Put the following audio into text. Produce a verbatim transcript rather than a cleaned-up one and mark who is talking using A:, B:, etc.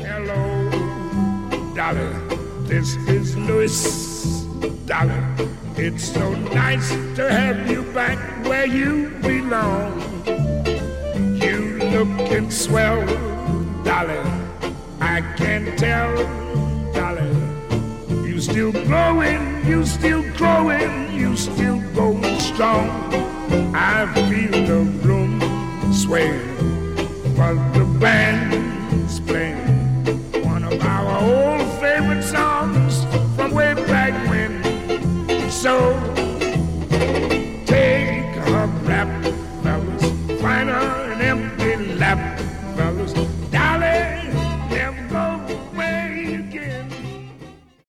A: Hello, Dolly, this is Louis. Dolly, it's so nice to have you back where you belong. You looking swell, Dolly, I can tell, Dolly. You still growing, you still growing, you still going strong. I feel the room sway, but the band's playing one of our old favorite songs from way back when. So